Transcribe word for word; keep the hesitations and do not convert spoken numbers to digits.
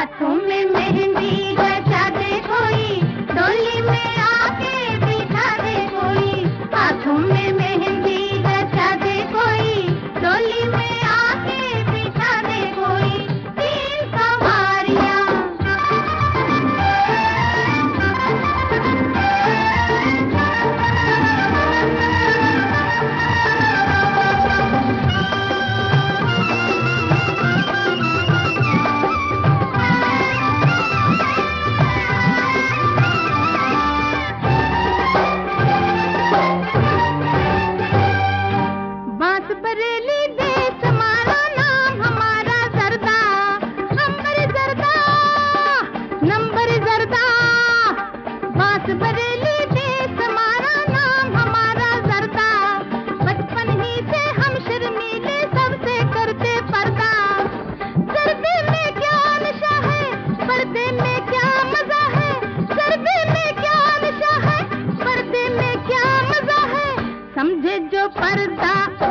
हाथों में मेहंदी रचा दे कोई, डोली में आके बिठा दे कोई। हाथों में मेहंदी रचा दे कोई, डोली में आके बिठा दे कोई। तीन सवारियां बरेली देश हमारा, नाम हमारा जरदा, अंबर जरदा, नंबर जरदा। बांस बरेली देश हमारा, नाम हमारा जरदा। बचपन ही से हम शर्मीले, सबसे करते पर्दा। जरदे में क्या नशा है, पर्दे में क्या मजा है। जरदे में क्या नशा है, पर्दे में क्या मजा है। समझे जो पर्दा